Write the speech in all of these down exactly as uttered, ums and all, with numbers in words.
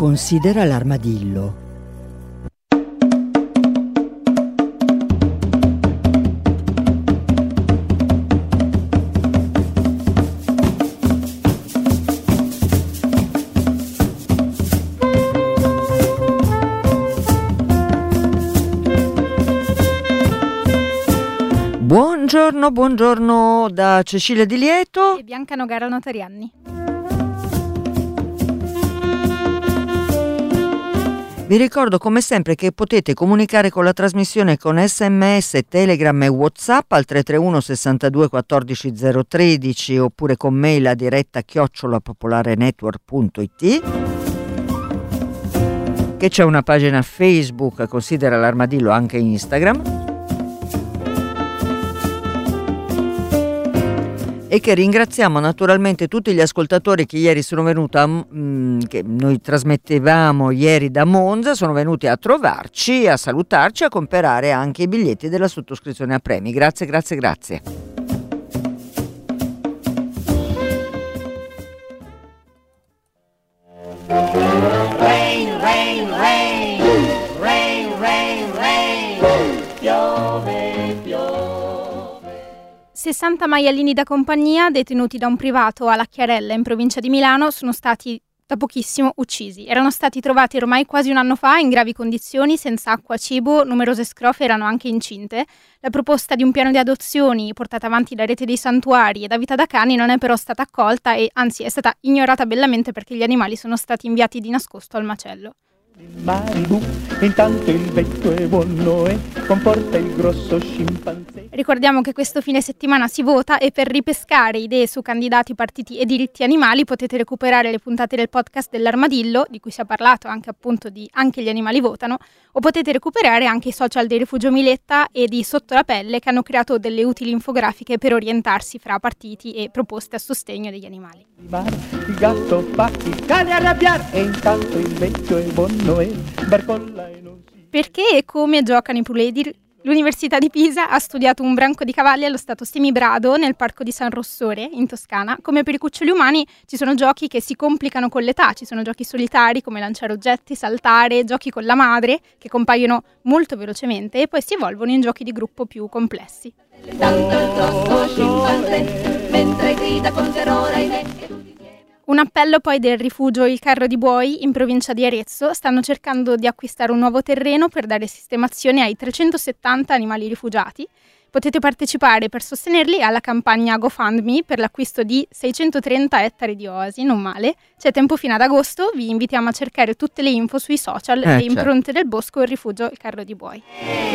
Considera l'armadillo. Buongiorno, buongiorno da Cecilia Di Lieto e Bianca Nogara Notarianni. Vi ricordo come sempre che potete comunicare con la trasmissione con sms, telegram e whatsapp al tre tre uno sessantadue quattordici zero uno tre oppure con mail a diretta chiocciola popolarenetwork punto it, che c'è una pagina Facebook, Considera l'armadillo, anche Instagram, e che ringraziamo naturalmente tutti gli ascoltatori che ieri sono venuti a, mh, che noi trasmettevamo ieri da Monza, sono venuti a trovarci, a salutarci, a comprare anche i biglietti della sottoscrizione a premi. Grazie, grazie, grazie. Rain, rain, rain, rain, rain, rain, piove, piove. sessanta maialini da compagnia detenuti da un privato alla Chiarella in provincia di Milano sono stati da pochissimo uccisi. Erano stati trovati ormai quasi un anno fa in gravi condizioni, senza acqua, cibo, numerose scrofe erano anche incinte. La proposta di un piano di adozioni portata avanti da Rete dei Santuari e da Vita da Cani non è però stata accolta e anzi è stata ignorata bellamente perché gli animali sono stati inviati di nascosto al macello. Maribu, intanto il vecchio e buono e comporta il grosso scimpanzé. Ricordiamo che questo fine settimana si vota e per ripescare idee su candidati, partiti e diritti animali potete recuperare le puntate del podcast dell'Armadillo, di cui si è parlato anche appunto di Anche gli animali votano, o potete recuperare anche i social di Rifugio Miletta e di Sotto la pelle, che hanno creato delle utili infografiche per orientarsi fra partiti e proposte a sostegno degli animali. Il gatto fa il cane arrabbiare e intanto il vecchio e buono e barcolla e non si... Perché e come giocano i puledri? L'Università di Pisa ha studiato un branco di cavalli allo stato Semibrado nel parco di San Rossore, in Toscana. Come per i cuccioli umani ci sono giochi che si complicano con l'età, ci sono giochi solitari come lanciare oggetti, saltare, giochi con la madre che compaiono molto velocemente e poi si evolvono in giochi di gruppo più complessi. Tanto il grosso scimpanzé, mentre grida con terrore ai me. Un appello poi del rifugio Il Carro di Buoi in provincia di Arezzo. Stanno cercando di acquistare un nuovo terreno per dare sistemazione ai trecentosettanta animali rifugiati. Potete partecipare per sostenerli alla campagna GoFundMe per l'acquisto di seicentotrenta ettari di oasi, non male. C'è tempo fino ad agosto, vi invitiamo a cercare tutte le info sui social eh, e impronte del bosco Il Rifugio Il Carro di Buoi.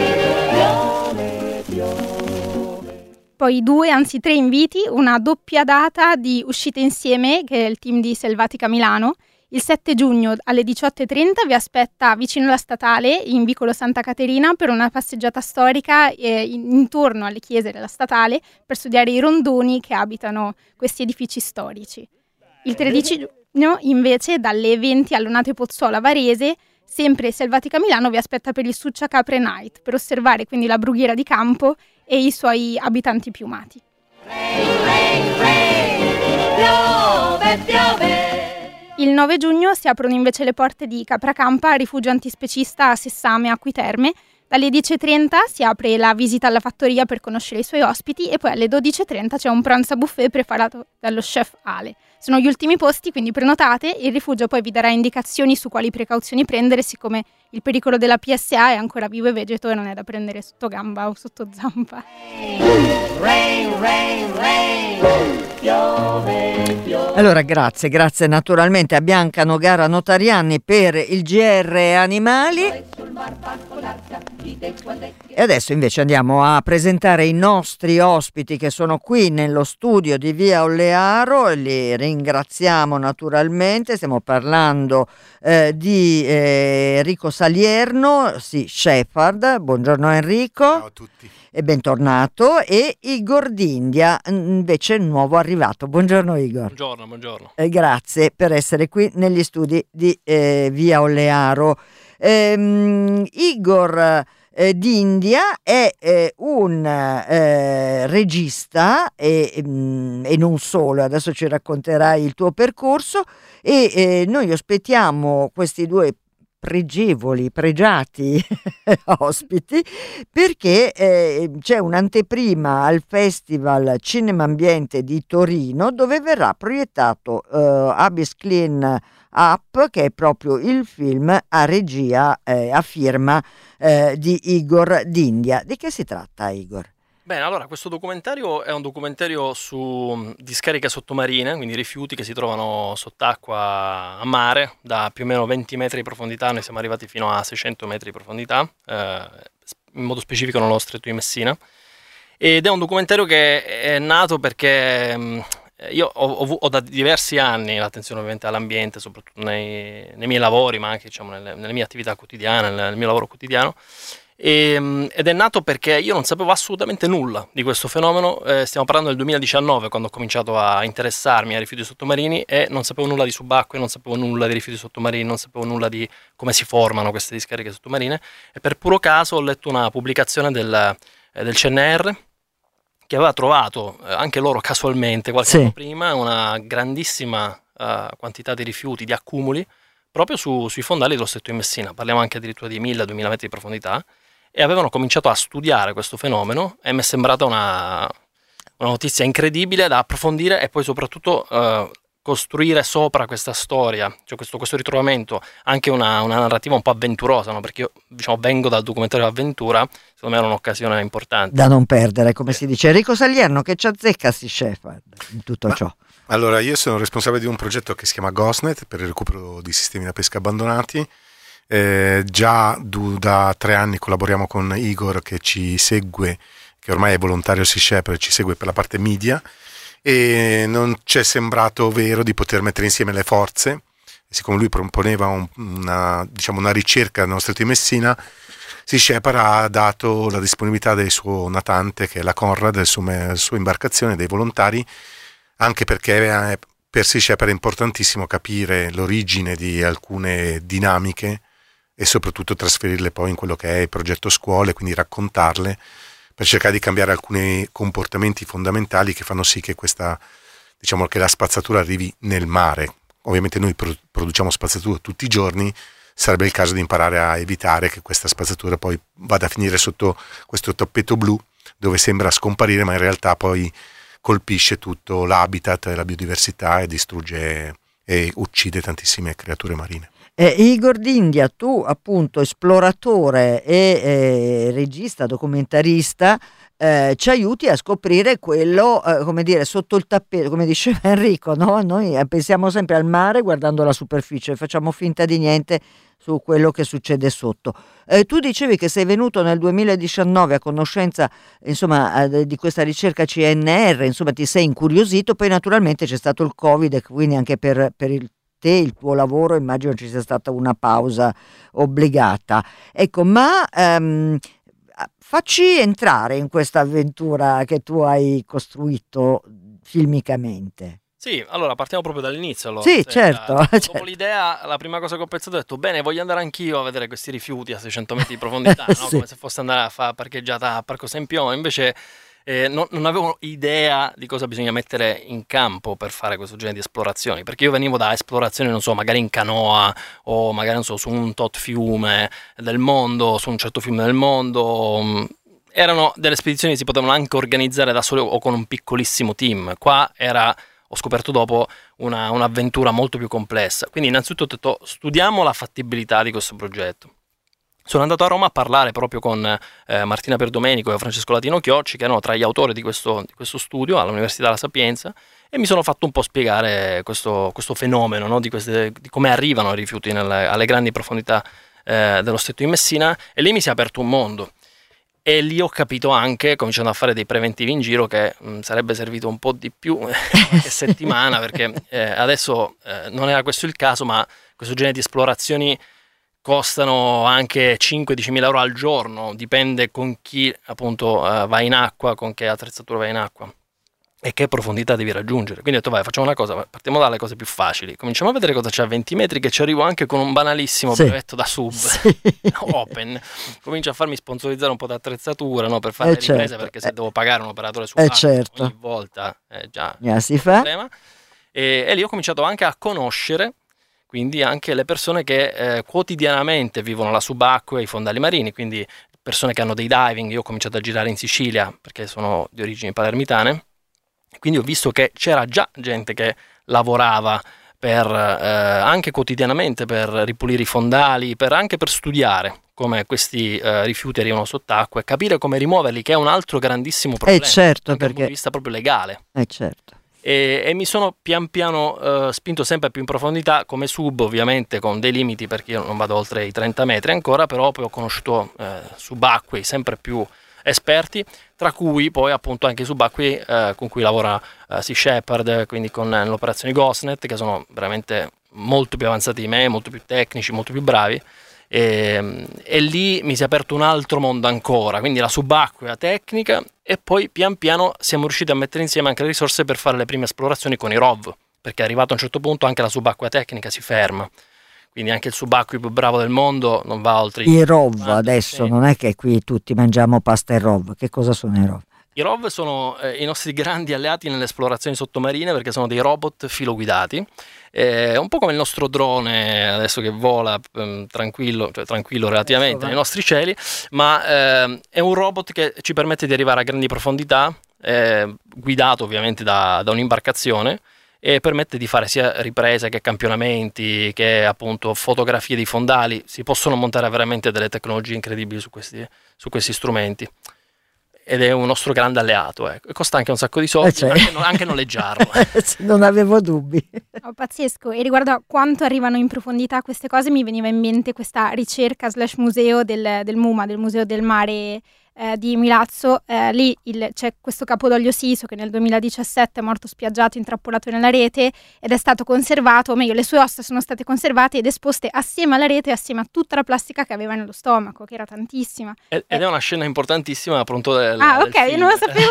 Piove, piove. Poi due, anzi tre inviti, una doppia data di uscite insieme, che è il team di Selvatica Milano. Il sette giugno alle diciotto e trenta vi aspetta vicino alla Statale, in vicolo Santa Caterina, per una passeggiata storica eh, intorno alle chiese della Statale, per studiare i rondoni che abitano questi edifici storici. Il tredici giugno, invece, dalle venti all'Onate Pozzuola Varese, sempre Selvatica Milano vi aspetta per il Succia Capre Night, per osservare quindi la brughiera di campo e i suoi abitanti piumati. Rain, rain, rain, piove, piove. Il nove giugno si aprono invece le porte di Capracampa, rifugio antispecista a Sessame, Acqui Terme. Dalle dieci e trenta si apre la visita alla fattoria per conoscere i suoi ospiti e poi alle dodici e trenta c'è un pranzo a buffet preparato dallo chef Ale. Sono gli ultimi posti, quindi prenotate. Il rifugio poi vi darà indicazioni su quali precauzioni prendere, siccome il pericolo della P S A è ancora vivo e vegeto e non è da prendere sotto gamba o sotto zampa. Rain, rain, rain, piove, piove. Allora, grazie, grazie naturalmente a Bianca Nogara Notarianni per il G R Animali. E adesso invece andiamo a presentare i nostri ospiti che sono qui nello studio di Via Ollearo. Li ringraziamo naturalmente. Stiamo parlando eh, di eh, Enrico Salierno, sì, Shepherd. Buongiorno Enrico. Ciao a tutti. E bentornato. E Igor D'India, invece nuovo arrivato. Buongiorno Igor. Buongiorno, buongiorno. Eh, grazie per essere qui negli studi di eh, Via Ollearo. Ehm, Igor, eh, d'India, è eh, un eh, regista e, mm, e non solo, adesso ci racconterai il tuo percorso e eh, noi aspettiamo questi due pregevoli, pregiati ospiti perché eh, c'è un'anteprima al Festival Cinema Ambiente di Torino dove verrà proiettato eh, Abyss Clean Up, che è proprio il film a regia eh, a firma eh, di Igor D'India. Di che si tratta, Igor? Bene, allora questo documentario è un documentario su discariche sottomarine, quindi rifiuti che si trovano sott'acqua a mare, da più o meno venti metri di profondità, noi siamo arrivati fino a seicento metri di profondità, eh, in modo specifico nello Stretto di Messina, ed è un documentario che è nato perché mh, io ho, ho, ho da diversi anni l'attenzione ovviamente all'ambiente, soprattutto nei, nei miei lavori, ma anche diciamo, nelle, nelle mie attività quotidiane, nel, nel mio lavoro quotidiano. E, ed è nato perché io non sapevo assolutamente nulla di questo fenomeno, eh, stiamo parlando del duemiladiciannove quando ho cominciato a interessarmi ai rifiuti sottomarini e non sapevo nulla di subacquei, non sapevo nulla di rifiuti sottomarini, non sapevo nulla di come si formano queste discariche sottomarine e per puro caso ho letto una pubblicazione del, eh, del C N R che aveva trovato, eh, anche loro casualmente qualche Sì. anno prima, una grandissima eh, quantità di rifiuti, di accumuli proprio su, sui fondali dello Stretto di Messina, parliamo anche addirittura di mille duemila metri di profondità. E avevano cominciato a studiare questo fenomeno e mi è sembrata una, una notizia incredibile da approfondire e poi soprattutto eh, costruire sopra questa storia, cioè questo, questo ritrovamento, anche una, una narrativa un po' avventurosa, no? Perché io diciamo, vengo dal documentario d'avventura, secondo me era un'occasione importante. Da non perdere, come si dice. Enrico Salerno, che ci azzecca si Shepard in tutto Ma, ciò? Allora, io sono responsabile di un progetto che si chiama GhostNet per il recupero di sistemi da pesca abbandonati. Eh, già du, da tre anni collaboriamo con Igor che ci segue, che ormai è volontario Sea Shepherd, ci segue per la parte media e non ci è sembrato vero di poter mettere insieme le forze. Siccome lui proponeva un, una, diciamo una ricerca nello Stretto di Messina, Sea Shepherd ha dato la disponibilità del suo natante, che è la Conrad, del suo, della sua imbarcazione, dei volontari, anche perché per Sea Shepherd è importantissimo capire l'origine di alcune dinamiche e soprattutto trasferirle poi in quello che è il progetto scuole, quindi raccontarle per cercare di cambiare alcuni comportamenti fondamentali che fanno sì che questa, diciamo che la spazzatura arrivi nel mare. Ovviamente noi pro- produciamo spazzatura tutti i giorni, sarebbe il caso di imparare a evitare che questa spazzatura poi vada a finire sotto questo tappeto blu dove sembra scomparire ma in realtà poi colpisce tutto l'habitat e la biodiversità e distrugge e uccide tantissime creature marine. Eh, Igor D'India, tu appunto esploratore e eh, regista, documentarista, eh, ci aiuti a scoprire quello, eh, come dire, sotto il tappeto, come diceva Enrico, no? Noi eh, pensiamo sempre al mare guardando la superficie, facciamo finta di niente su quello che succede sotto. Eh, tu dicevi che sei venuto nel duemiladiciannove a conoscenza, insomma, eh, di questa ricerca C N R, insomma, ti sei incuriosito, poi naturalmente c'è stato il Covid e quindi anche per, per il te, il tuo lavoro, immagino ci sia stata una pausa obbligata. Ecco, ma ehm, facci entrare in questa avventura che tu hai costruito filmicamente. Sì, allora partiamo proprio dall'inizio. Allora. Sì, Se, certo, eh, dopo certo. l'idea, la prima cosa che ho pensato ho detto, bene, voglio andare anch'io a vedere questi rifiuti a seicento metri di profondità, no? Sì. Come se fosse andare a fare parcheggiata a Parco Sempione, invece eh, non, non avevo idea di cosa bisogna mettere in campo per fare questo genere di esplorazioni, perché io venivo da esplorazioni, non so, magari in canoa o magari, non so, su un tot fiume del mondo, su un certo fiume del mondo. Erano delle spedizioni che si potevano anche organizzare da soli o con un piccolissimo team. Qua era... ho scoperto dopo una, un'avventura molto più complessa. Quindi innanzitutto ho detto studiamo la fattibilità di questo progetto. Sono andato a Roma a parlare proprio con eh, Martina Perdomenico e Francesco Latino Chiocci, che erano tra gli autori di questo, di questo studio all'Università La Sapienza, e mi sono fatto un po' spiegare questo, questo fenomeno, no? di, queste, di come arrivano i rifiuti nelle, alle grandi profondità eh, dello Stretto di Messina, e lì mi si è aperto un mondo. E lì ho capito anche, cominciando a fare dei preventivi in giro, che mh, sarebbe servito un po' di più qualche settimana, perché eh, adesso eh, non era questo il caso, ma questo genere di esplorazioni costano anche cinque-dieci mila euro al giorno, dipende con chi appunto uh, va in acqua, con che attrezzatura va in acqua. e che profondità devi raggiungere. Quindi ho detto vai, facciamo una cosa, partiamo dalle cose più facili, cominciamo a vedere cosa c'è a venti metri, che ci arrivo anche con un banalissimo sì. brevetto da sub sì. open, comincio a farmi sponsorizzare un po' d'attrezzatura, no, per fare eh le riprese, certo. perché se devo pagare un operatore su eh certo. ogni volta è già yeah, si un fa. problema. E, e lì ho cominciato anche a conoscere quindi anche le persone che eh, quotidianamente vivono la subacquea e i fondali marini, quindi persone che hanno dei diving. Io ho cominciato a girare in Sicilia perché sono di origini palermitane, quindi ho visto che c'era già gente che lavorava per, eh, anche quotidianamente per ripulire i fondali, per, anche per studiare come questi eh, rifiuti arrivano sott'acqua e capire come rimuoverli, che è un altro grandissimo problema, eh certo, anche perché... dal punto di vista proprio legale. Eh certo. E, e mi sono pian piano eh, spinto sempre più in profondità come sub, ovviamente con dei limiti perché io non vado oltre i trenta metri ancora, però poi ho conosciuto eh, subacquei sempre più esperti, tra cui poi appunto anche i subacquei eh, con cui lavora eh, Sea Shepherd, quindi con eh, l'operazione Ghostnet, che sono veramente molto più avanzati di me, molto più tecnici, molto più bravi. E, e lì mi si è aperto un altro mondo ancora, quindi la subacquea tecnica, e poi pian piano siamo riusciti a mettere insieme anche le risorse per fare le prime esplorazioni con i R O V, perché arrivato a un certo punto anche la subacquea tecnica si ferma, quindi anche il subacqueo più bravo del mondo non va oltre i R O V. Adesso sì. Non è che qui tutti mangiamo pasta e R O V. Che cosa sono i R O V? I R O V sono eh, i nostri grandi alleati nelle esplorazioni sottomarine, perché sono dei robot filoguidati, eh, un po' come il nostro drone adesso che vola ehm, tranquillo, cioè tranquillo relativamente nei nostri cieli, ma eh, è un robot che ci permette di arrivare a grandi profondità, eh, guidato ovviamente da, da un'imbarcazione, e permette di fare sia riprese che campionamenti, che appunto fotografie di fondali. Si possono montare veramente delle tecnologie incredibili su questi, su questi strumenti. Ed è un nostro grande alleato, eh. Costa anche un sacco di soldi, eh cioè. anche, anche noleggiarlo. Non avevo dubbi. Oh, pazzesco. E riguardo a quanto arrivano in profondità queste cose, mi veniva in mente questa ricerca slash museo del, del MUMA, del Museo del Mare eh, di Milazzo. Eh, lì il, c'è questo capodoglio Siso che nel duemiladiciassette è morto spiaggiato, intrappolato nella rete, ed è stato conservato, o meglio le sue ossa sono state conservate ed esposte assieme alla rete, assieme a tutta la plastica che aveva nello stomaco, che era tantissima. Ed è una scena importantissima appunto del, ah del ok, film. non lo sapevo.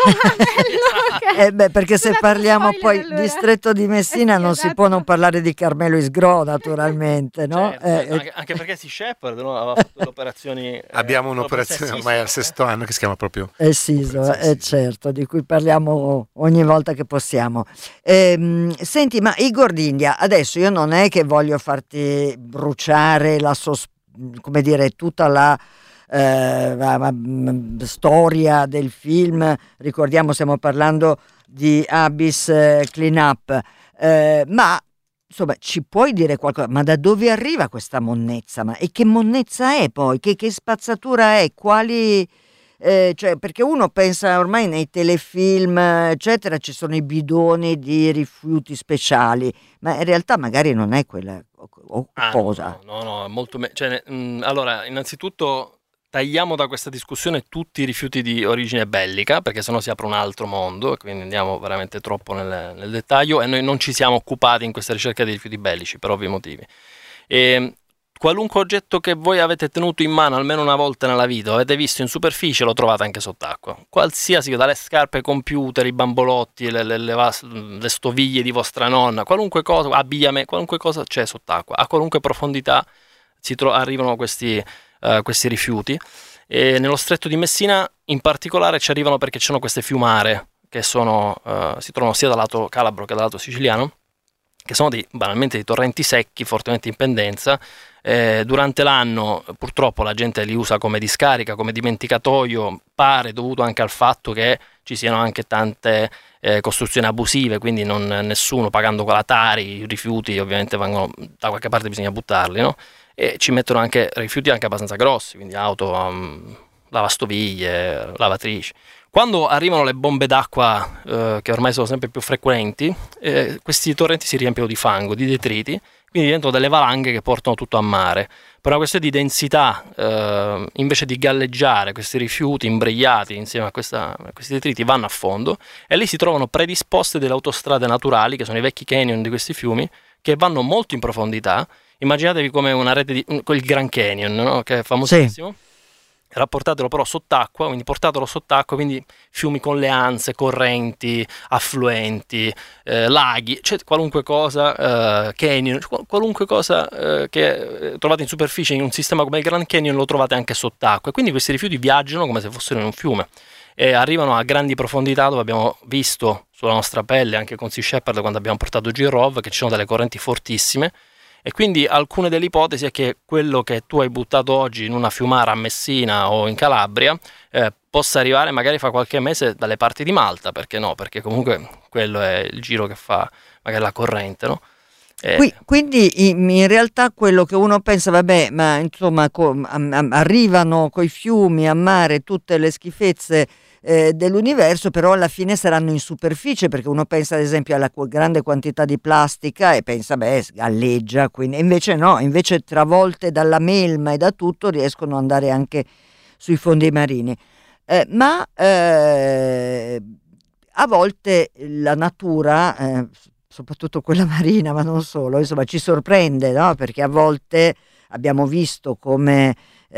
okay. eh beh, perché se Scusate, parliamo spoiler, poi allora. distretto di Messina Eh sì, non esatto. si può non parlare di Carmelo Isgro, naturalmente, no? Certo, Eh, anche, anche perché Sea Shepherd, no, aveva fatto le operazioni. eh, Abbiamo un'operazione proprio ormai al sesto anno che si chiama proprio Eh sì, so, eh, certo, di cui parliamo ogni volta che possiamo. Ehm, senti, ma Igor d'India, adesso io non è che voglio farti bruciare la sos- come dire, tutta la, eh, la, la, la storia del film. Ricordiamo, stiamo parlando di Abyss eh, Cleanup, eh, ma insomma, ci puoi dire qualcosa? Ma da dove arriva questa monnezza? Ma, e che monnezza è poi? Che, che spazzatura è? Quali... Eh, cioè, perché uno pensa ormai nei telefilm eccetera ci sono i bidoni di rifiuti speciali, ma in realtà magari non è quella o, o Ah, cosa. no, no, no, è molto me- cioè, mh, allora, innanzitutto tagliamo da questa discussione tutti i rifiuti di origine bellica, perché sennò si apre un altro mondo, e quindi andiamo veramente troppo nel, nel dettaglio, e noi non ci siamo occupati in questa ricerca dei rifiuti bellici per ovvi motivi. E qualunque oggetto che voi avete tenuto in mano almeno una volta nella vita, avete visto in superficie, lo trovate anche sott'acqua. Qualsiasi, dalle scarpe ai computer, i bambolotti, le, le, le, vas- le stoviglie di vostra nonna, qualunque cosa, abbigliamento, qualunque cosa c'è sott'acqua. A qualunque profondità si tro- arrivano questi, uh, questi rifiuti. E nello stretto di Messina in particolare ci arrivano perché ci sono queste fiumare che sono, uh, si trovano sia dal lato calabro che dal lato siciliano, che sono dei, banalmente dei torrenti secchi fortemente in pendenza. Eh, durante l'anno purtroppo la gente li usa come discarica, come dimenticatoio, pare dovuto anche al fatto che ci siano anche tante eh, costruzioni abusive, quindi non, nessuno pagando con la Tari, i rifiuti ovviamente vengono da qualche parte, bisogna buttarli, no? E ci mettono anche rifiuti anche abbastanza grossi, quindi auto, um, lavastoviglie, lavatrici. Quando arrivano le bombe d'acqua, eh, che ormai sono sempre più frequenti, eh, questi torrenti si riempiono di fango, di detriti, quindi diventano delle valanghe che portano tutto a mare. Per una questione di densità, eh, invece di galleggiare, questi rifiuti imbrigliati insieme a, questa, a questi detriti vanno a fondo, e lì si trovano predisposte delle autostrade naturali, che sono i vecchi canyon di questi fiumi, che vanno molto in profondità. Immaginatevi come una rete di il Grand Canyon, no? Che è famosissimo. Sì. rapportatelo però sott'acqua, quindi portatelo sott'acqua, quindi fiumi con le anse, correnti, affluenti, eh, laghi, cioè qualunque cosa, eh, canyon, qualunque cosa eh, che trovate in superficie in un sistema come il Grand Canyon lo trovate anche sott'acqua, e quindi questi rifiuti viaggiano come se fossero in un fiume e arrivano a grandi profondità, dove abbiamo visto sulla nostra pelle anche con Sea Shepherd, quando abbiamo portato G-Rov, che ci sono delle correnti fortissime. E quindi alcune delle ipotesi è che quello che tu hai buttato oggi in una fiumara a Messina o in Calabria eh, possa arrivare magari fra qualche mese dalle parti di Malta, perché no? Perché comunque quello è il giro che fa magari la corrente, no? Eh. Qui, quindi in, in realtà quello che uno pensa, vabbè, ma insomma co- a, a, arrivano coi fiumi a mare tutte le schifezze Eh, dell'universo, però alla fine saranno in superficie, perché uno pensa ad esempio alla grande quantità di plastica e pensa beh galleggia, quindi invece no, invece travolte dalla melma e da tutto riescono ad andare anche sui fondi marini, eh, ma eh, a volte la natura, eh, soprattutto quella marina ma non solo, insomma ci sorprende, no? Perché a volte abbiamo visto come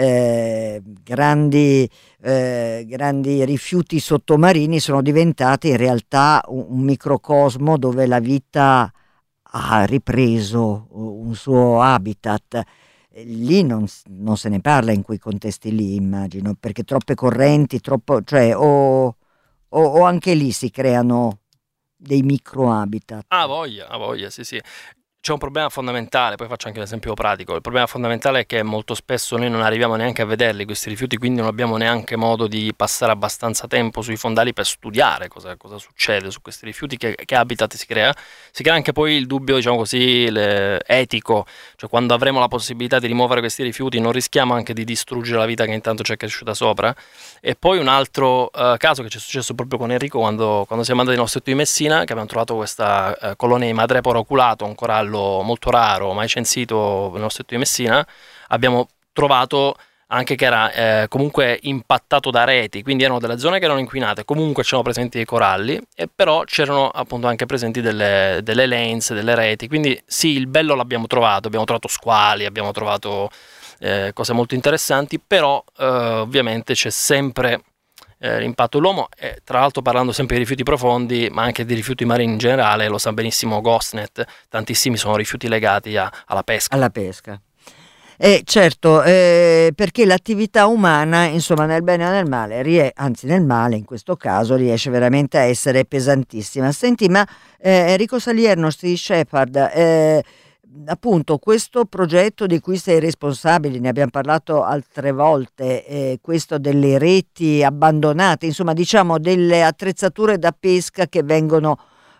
Eh, grandi, eh, grandi rifiuti sottomarini sono diventati in realtà un, un microcosmo dove la vita ha ripreso un suo habitat. Lì non, non se ne parla in quei contesti lì, immagino, perché troppe correnti, troppo, cioè o, o, o anche lì si creano dei micro habitat. Ah, voglia, ah, voglia, sì, sì. C'è un problema fondamentale, poi faccio anche un esempio pratico. Il problema fondamentale è che molto spesso noi non arriviamo neanche a vederli questi rifiuti, quindi non abbiamo neanche modo di passare abbastanza tempo sui fondali per studiare cosa, cosa succede su questi rifiuti, che, che habitat si crea. Si crea anche poi il dubbio, diciamo così, le, etico, cioè quando avremo la possibilità di rimuovere questi rifiuti non rischiamo anche di distruggere la vita che intanto c'è cresciuta sopra. E poi un altro uh, caso che ci è successo proprio con Enrico quando, quando siamo andati nello stretto di Messina, che abbiamo trovato questa uh, colonia di madreporo oculato, un corallo molto raro, mai censito nello stretto di Messina. Abbiamo trovato anche che era eh, comunque impattato da reti, quindi erano delle zone che erano inquinate, comunque c'erano presenti dei coralli, e però c'erano appunto anche presenti delle, delle lens, delle reti, quindi sì, il bello l'abbiamo trovato, abbiamo trovato squali, abbiamo trovato eh, cose molto interessanti, però eh, ovviamente c'è sempre Eh, l'impatto dell'uomo, e tra l'altro parlando sempre di rifiuti profondi ma anche di rifiuti marini in generale, lo sa benissimo Ghostnet, tantissimi sono rifiuti legati a, alla pesca. Alla pesca. Eh, certo, eh, perché l'attività umana, insomma, nel bene o nel male, rie- anzi nel male in questo caso, riesce veramente a essere pesantissima. Senti, ma eh, Enrico Salierno, Sea Shepherd, eh, appunto questo progetto di cui sei responsabile, ne abbiamo parlato altre volte, eh, questo delle reti abbandonate, insomma diciamo delle attrezzature da pesca che vengono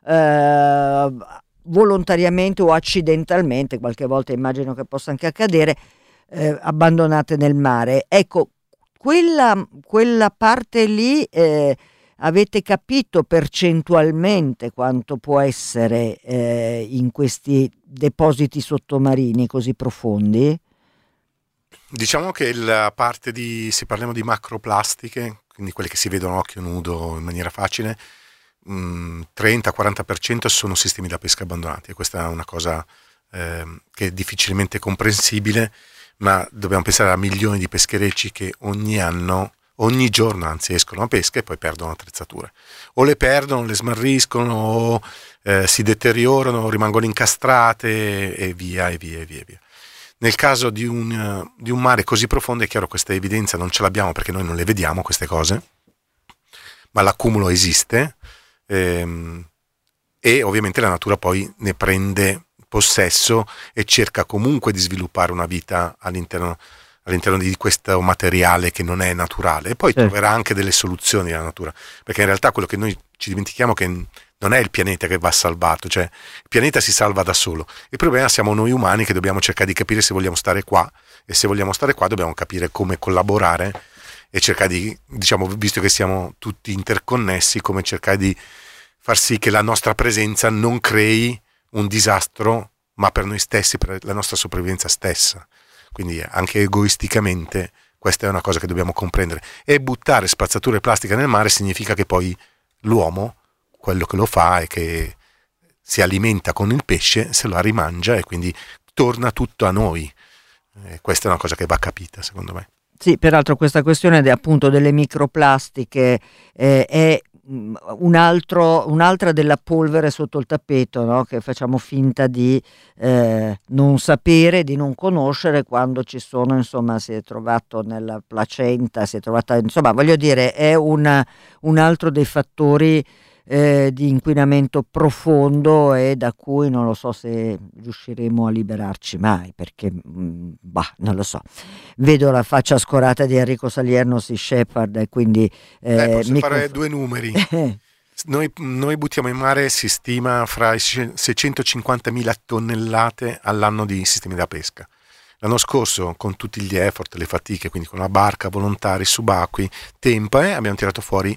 eh, volontariamente o accidentalmente, qualche volta immagino che possa anche accadere, eh, abbandonate nel mare. Ecco, quella, quella parte lì eh, avete capito percentualmente quanto può essere eh, in questi depositi sottomarini così profondi? Diciamo che la parte di, se parliamo di macroplastiche, quindi quelle che si vedono a occhio nudo in maniera facile, mh, trenta quaranta per cento sono sistemi da pesca abbandonati, e questa è una cosa eh, che è difficilmente comprensibile, ma dobbiamo pensare a milioni di pescherecci che ogni anno, ogni giorno anzi escono a pesca e poi perdono attrezzature, o le perdono, le smarriscono, o eh, si deteriorano, rimangono incastrate e via e via e via, e via. Nel caso di un, uh, di un mare così profondo è chiaro, questa evidenza non ce l'abbiamo perché noi non le vediamo queste cose, ma l'accumulo esiste, ehm, e ovviamente la natura poi ne prende possesso e cerca comunque di sviluppare una vita all'interno all'interno di questo materiale che non è naturale, e poi sì, troverà anche delle soluzioni la natura, perché in realtà quello che noi ci dimentichiamo è che non è il pianeta che va salvato, cioè il pianeta si salva da solo, il problema siamo noi umani che dobbiamo cercare di capire se vogliamo stare qua, e se vogliamo stare qua dobbiamo capire come collaborare e cercare di, diciamo, visto che siamo tutti interconnessi, come cercare di far sì che la nostra presenza non crei un disastro, ma per noi stessi, per la nostra sopravvivenza stessa. Quindi anche egoisticamente questa è una cosa che dobbiamo comprendere, e buttare spazzature plastica nel mare significa che poi l'uomo, quello che lo fa è che si alimenta con il pesce, se lo rimangia e quindi torna tutto a noi. Eh, questa è una cosa che va capita, secondo me. Sì, peraltro questa questione de, appunto delle microplastiche eh, è un altro, un'altra della polvere sotto il tappeto, no? Che facciamo finta di eh, non sapere, di non conoscere, quando ci sono, insomma, si è trovato nella placenta, si è trovata, insomma, voglio dire, è una, un altro dei fattori eh, di inquinamento profondo e da cui non lo so se riusciremo a liberarci mai, perché mh, bah, non lo so. Vedo la faccia scorata di Enrico Salerno, Sea Shepherd, e quindi eh, eh, posso mi fare conf- due numeri. Noi, noi buttiamo in mare, si stima, fra i seicentocinquantamila tonnellate all'anno di sistemi da pesca. L'anno scorso, con tutti gli effort, le fatiche, quindi con la barca, volontari, subacquei, tempo, eh, abbiamo tirato fuori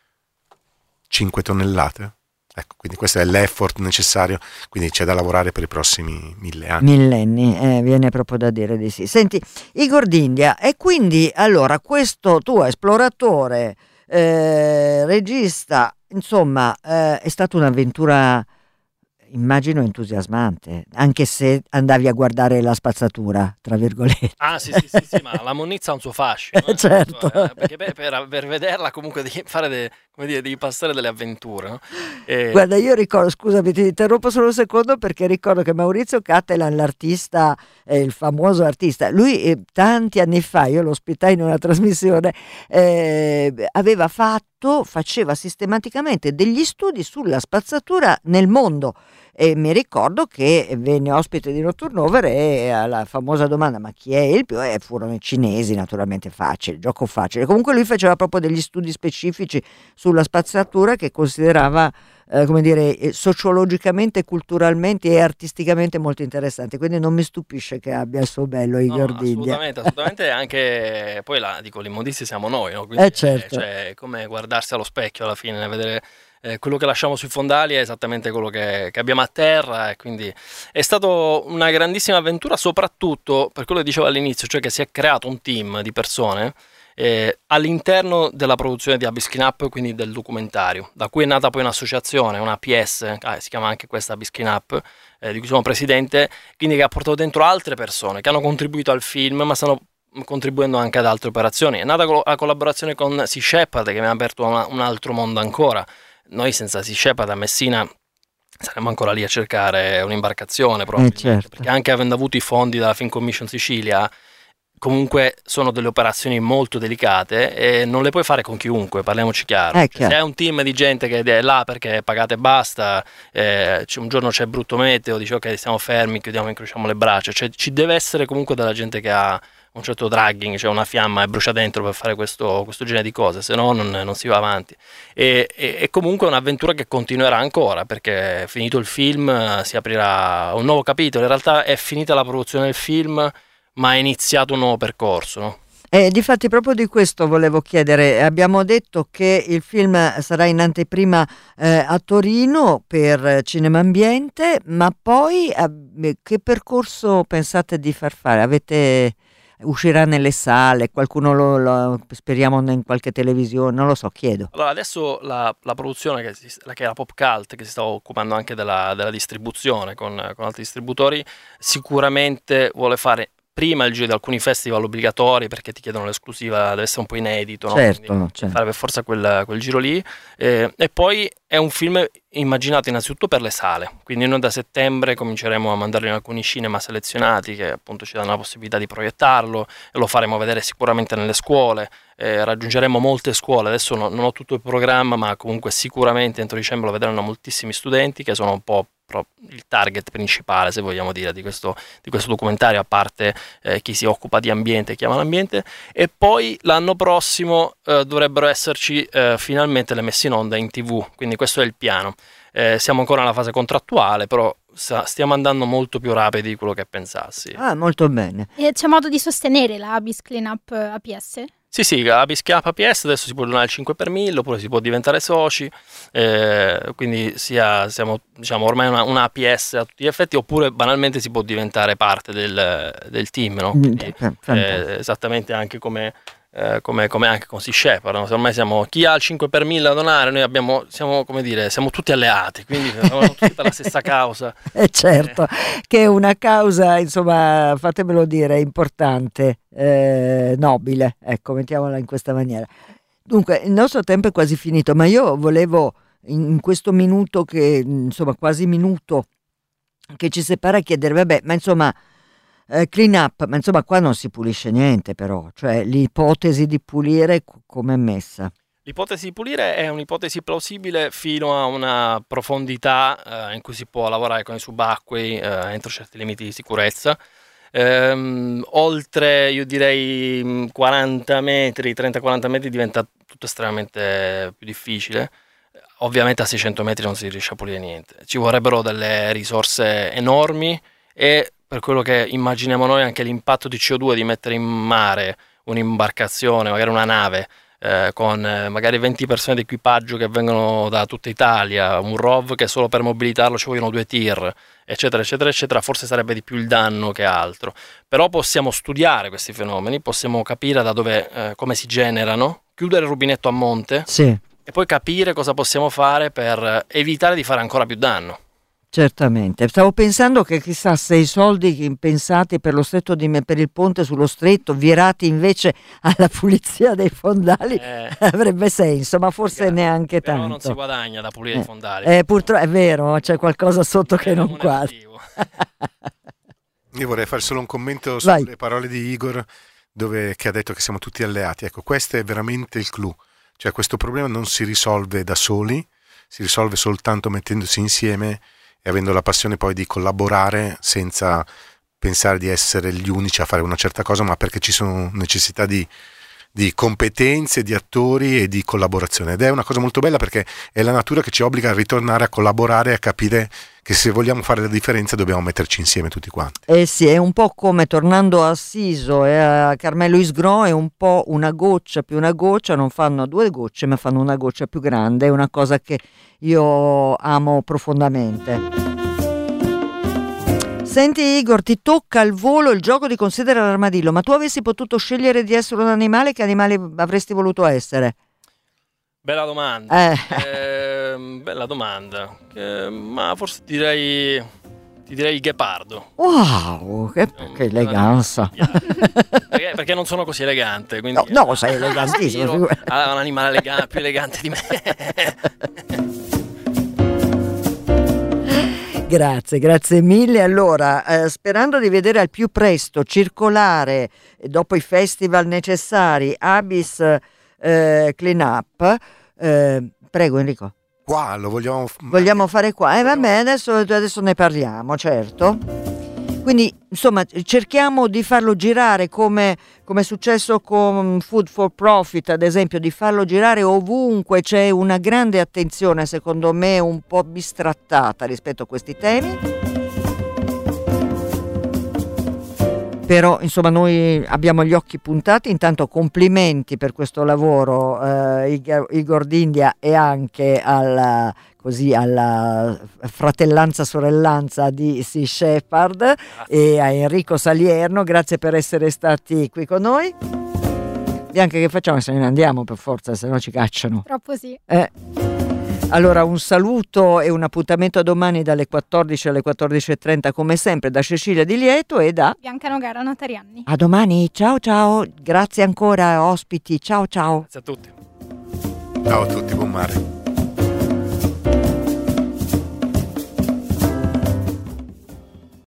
cinque tonnellate. Ecco, quindi questo è l'effort necessario, quindi c'è da lavorare per i prossimi mille anni. Millenni, eh, viene proprio da dire di sì. Senti, Igor d'India, e quindi allora questo tuo esploratore, eh, regista, insomma, eh, è stata un'avventura, immagino, entusiasmante, anche se andavi a guardare la spazzatura, tra virgolette. Ah sì sì sì, sì ma la monnezza ha un suo fascino, eh? Certo. Eh, perché per, per, per vederla comunque devi fare de, come dire, devi passare delle avventure, no? E... Guarda, io ricordo, scusami, ti interrompo solo un secondo, perché ricordo che Maurizio Cattelan, l'artista, eh, il famoso artista, lui eh, tanti anni fa, io lo ospitai in una trasmissione, eh, aveva fatto, faceva sistematicamente degli studi sulla spazzatura nel mondo. E mi ricordo che venne ospite di Notturnover e alla famosa domanda ma chi è il più, e furono i cinesi, naturalmente, facile, gioco facile. Comunque lui faceva proprio degli studi specifici sulla spazzatura che considerava eh, come dire, sociologicamente, culturalmente e artisticamente molto interessanti, quindi non mi stupisce che abbia il suo bello Igor no, d'India. Assolutamente, assolutamente anche poi la, dico, l'immondizia siamo noi, no? Quindi, eh certo. eh, cioè, come guardarsi allo specchio alla fine, vedere Eh, quello che lasciamo sui fondali è esattamente quello che, che abbiamo a terra, e quindi è stato una grandissima avventura, soprattutto per quello che dicevo all'inizio, cioè che si è creato un team di persone eh, all'interno della produzione di Abyss Cleanup, quindi del documentario, da cui è nata poi un'associazione, una P S, eh, si chiama anche questa Abyss Cleanup, eh, di cui sono presidente, quindi che ha portato dentro altre persone che hanno contribuito al film, ma stanno contribuendo anche ad altre operazioni. È nata la collaborazione con Sea Shepherd, che mi ha aperto una, un altro mondo ancora. Noi senza Sea Shepherd a Messina saremmo ancora lì a cercare un'imbarcazione, probabilmente, eh certo. perché anche avendo avuto i fondi dalla Film Commission Sicilia, comunque sono delle operazioni molto delicate e non le puoi fare con chiunque, parliamoci chiaro. Eh, cioè, se hai un team di gente che è là perché pagate e basta, eh, un giorno c'è brutto meteo, dici ok, stiamo fermi, chiudiamo, incrociamo le braccia, cioè ci deve essere comunque della gente che ha un certo dragging, cioè una fiamma e brucia dentro per fare questo, questo genere di cose, se no non, non si va avanti. E, e, e comunque è un'avventura che continuerà ancora, perché finito il film si aprirà un nuovo capitolo. In realtà è finita la produzione del film, ma è iniziato un nuovo percorso, no? Eh, difatti proprio di questo volevo chiedere. Abbiamo detto che il film sarà in anteprima eh, a Torino per Cinema Ambiente, ma poi eh, che percorso pensate di far fare? Avete... uscirà nelle sale, qualcuno lo, lo speriamo in qualche televisione, non lo so, chiedo. Allora adesso la, la produzione che, si, che è la Pop Cult, che si sta occupando anche della, della distribuzione con, con altri distributori, sicuramente vuole fare prima il giro di alcuni festival obbligatori, perché ti chiedono l'esclusiva, deve essere un po' inedito, no? Certo, Quindi certo. fare per forza quel, quel giro lì, eh, e poi è un film immaginato innanzitutto per le sale, quindi noi da settembre cominceremo a mandarlo in alcuni cinema selezionati che appunto ci danno la possibilità di proiettarlo, e lo faremo vedere sicuramente nelle scuole, eh, raggiungeremo molte scuole. Adesso no, non ho tutto il programma, ma comunque sicuramente entro dicembre lo vedranno moltissimi studenti, che sono un po' il target principale, se vogliamo dire, di questo, di questo documentario, a parte eh, chi si occupa di ambiente, chi ama l'ambiente. E poi l'anno prossimo eh, dovrebbero esserci eh, finalmente le messe in onda in tv, quindi questo è il piano. Eh, siamo ancora nella fase contrattuale, però sa, stiamo andando molto più rapidi di quello che pensassi. Ah, molto bene. E c'è modo di sostenere la Abyss Cleanup A P S? Sì, sì, Abyss Cleanup A P S adesso si può donare il cinque per mille, oppure si può diventare soci, eh, quindi sia, siamo diciamo ormai una, una A P S a tutti gli effetti, oppure banalmente si può diventare parte del, del team, no? Quindi, eh, esattamente anche come, eh, come, come anche con Sea Shepherd, no? Ormai siamo, chi ha il cinque per mille da donare, noi abbiamo, siamo, come dire, siamo tutti alleati, quindi siamo tutti per la stessa causa. Eh certo, eh. Che è una causa, insomma, fatemelo dire, importante. eh, nobile, ecco, mettiamola in questa maniera. Dunque, il nostro tempo è quasi finito, ma io volevo in questo minuto che, insomma, quasi minuto che ci separa, chiedere, vabbè, ma insomma, eh, clean up, ma insomma qua non si pulisce niente però, cioè l'ipotesi di pulire come è messa? L'ipotesi di pulire è un'ipotesi plausibile fino a una profondità eh, in cui si può lavorare con i subacquei eh, entro certi limiti di sicurezza. Ehm, oltre, io direi quaranta metri, trenta quaranta metri diventa tutto estremamente più difficile. Ovviamente a seicento metri non si riesce a pulire niente. Ci vorrebbero delle risorse enormi e, per quello che immaginiamo noi, anche l'impatto di C O due di mettere in mare un'imbarcazione, magari una nave, eh, con eh, magari venti persone di equipaggio che vengono da tutta Italia, un R O V che solo per mobilitarlo ci vogliono due tir, eccetera, eccetera, eccetera, forse sarebbe di più il danno che altro. Però possiamo studiare questi fenomeni, possiamo capire da dove, eh, come si generano, chiudere il rubinetto a monte, sì, e poi capire cosa possiamo fare per evitare di fare ancora più danno. Certamente. Stavo pensando che chissà se i soldi pensati per lo stretto di per il ponte sullo stretto virati invece alla pulizia dei fondali Eh, avrebbe senso, ma forse neanche però tanto. non si guadagna da pulire Eh, i fondali. Eh, purtroppo è vero, c'è qualcosa sotto che È non un quadra. negativo. Io vorrei fare solo un commento Vai. sulle parole di Igor, dove, che ha detto che siamo tutti alleati. Ecco, questo è veramente il clou. Cioè, questo problema non si risolve da soli, si risolve soltanto mettendosi insieme e avendo la passione poi di collaborare senza pensare di essere gli unici a fare una certa cosa, ma perché ci sono necessità di, di competenze, di attori e di collaborazione. Ed è una cosa molto bella perché è la natura che ci obbliga a ritornare a collaborare e a capire che se vogliamo fare la differenza dobbiamo metterci insieme tutti quanti. Eh sì, è un po' come, tornando a Siso e a Carmelo Isgro, è un po' una goccia più una goccia, non fanno due gocce ma fanno una goccia più grande, è una cosa che io amo profondamente. Senti Igor, ti tocca al volo il gioco di Considera l'armadillo, ma tu avessi potuto scegliere di essere un animale, che animale avresti voluto essere? Bella domanda. Eh. Eh, bella domanda. Eh, ma forse direi ti direi il ghepardo. Wow, che, che eleganza. Perché, perché non sono così elegante. Quindi, No, no, sei elegantissimo. Aspiro a un animale elegante, più elegante di me. Grazie, grazie mille. Allora, eh, sperando di vedere al più presto circolare, eh, dopo i festival necessari, Abyss eh, Clean Up, eh, prego Enrico. Qua lo vogliamo... Vogliamo fare qua? Eh vabbè, adesso, adesso ne parliamo, certo. Quindi, insomma, cerchiamo di farlo girare come, come è successo con Food for Profit, ad esempio, di farlo girare ovunque. C'è una grande attenzione, secondo me, un po' bistrattata rispetto a questi temi. Però, insomma, noi abbiamo gli occhi puntati. Intanto complimenti per questo lavoro, eh, Igor, Igor d'India, e anche alla, così, alla fratellanza sorellanza di Sea Shepherd e a Enrico Salierno. Grazie per essere stati qui con noi. Bianca, che facciamo? Se ne andiamo per forza, se no ci cacciano. Troppo sì. Eh. Allora, un saluto e un appuntamento a domani dalle quattordici alle quattordici e trenta come sempre da Cecilia Di Lieto e da Bianca Nogara Notarianni. A domani, ciao ciao, grazie ancora ospiti, ciao ciao. Grazie a tutti. Ciao a tutti, buon mare.